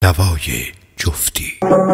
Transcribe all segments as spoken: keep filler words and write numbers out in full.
نوای جفتی.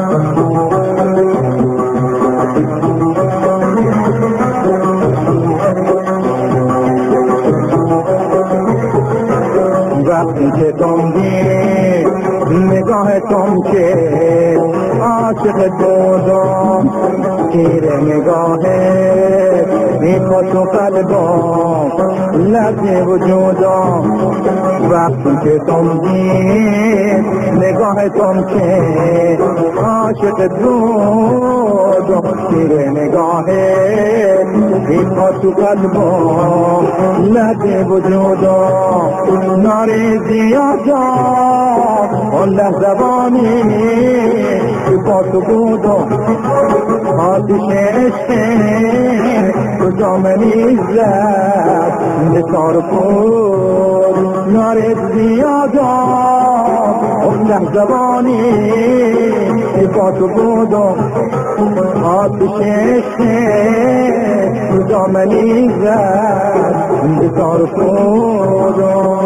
وقتی که تمدی نگاه تم که عاشق دوزم تیر نگاهه میخواد تو قلبم لرزه وجودم. وقتی که تمدی نگاه تم که عاشق دوزم تیر نگاهه میخواد تو قلبم لرزه وجودم. ناری زیادم اون لحظوانی که با تو بودم آتش عشق کجا منی زد نثار خود. ناری زیادم اون لحظوانی که با تو بودم آتش عشق کجا منی زد نثار خود.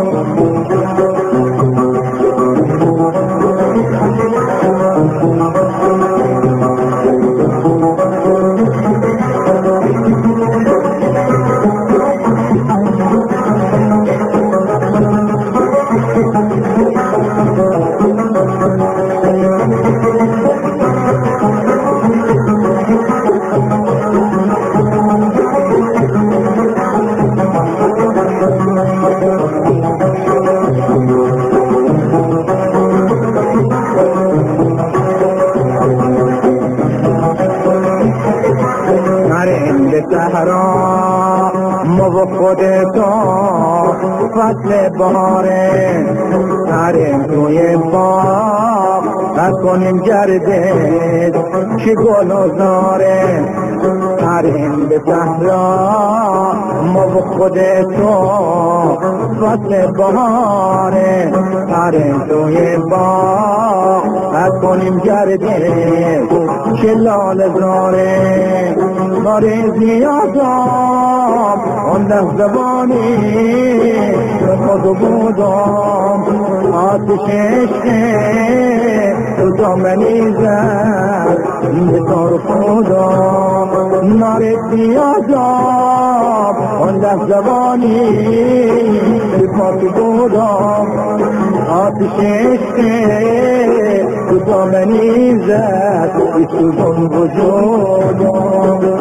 سهرا مو خودتا فصل بهاره سریم توی باغ نکنیم گردش که گل و زاره. سریم به صحرا مو خودتا فصل بهاره سریم توی باغ نکنیم گردش که لال زاره. ناری زیادم اون لحظوانی خود بودم آتش عشق کجا منی زد نثار خودم. ناری زیادم اون لحظوانی خود بودم آتش عشق کجا منی زد بسوزن وجودم.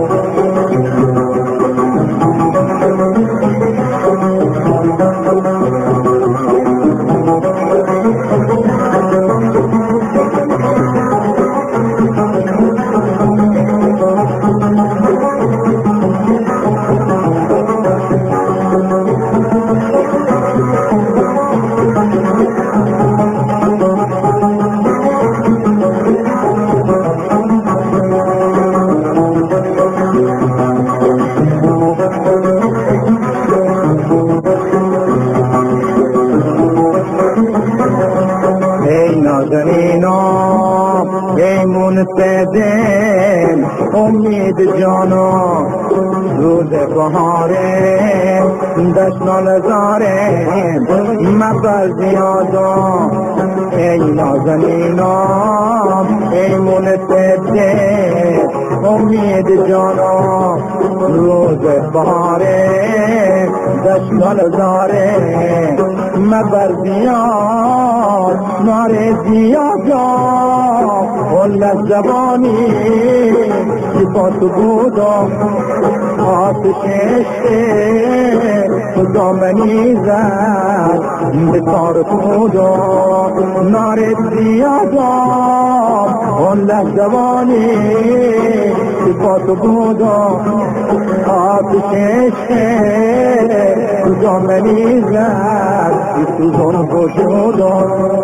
ای منفذم امید جانا روز بهاره دشنال زاره مبر زیادا. ای نازنینام ای منفذم امید جانا روز بهاره دشنال زاره مبر زیاد. نار زیادا اون زبانی که با تو بودم آتش عشق کجا منی زد نثار خودم. نار زیادا اون زبانی که با تو بودم آتش عشق کجا منی زد بسوزن وجودم.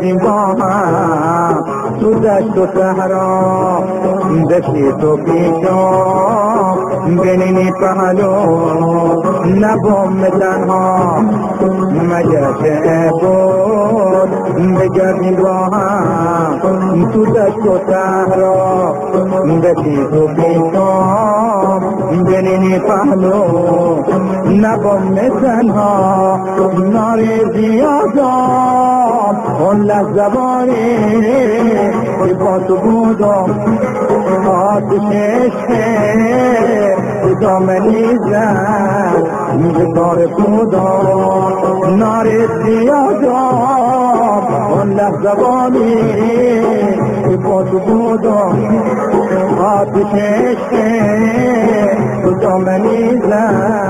بگردیم با هم تو دشت و صحرا دشتی تو پیشم بنینی پهلو نبام تنها مگر چه بود بگردیم با هم تو دشت و صحرا دشتی تو پیشم بنینی پهلو نبام تنها ناری زیادم اون لحظه باری که با تو بودم آتش عشق دامنی زد به کار بودم ناری زیادم اون لحظه باری که با تو بودم آتش عشق دامنی زد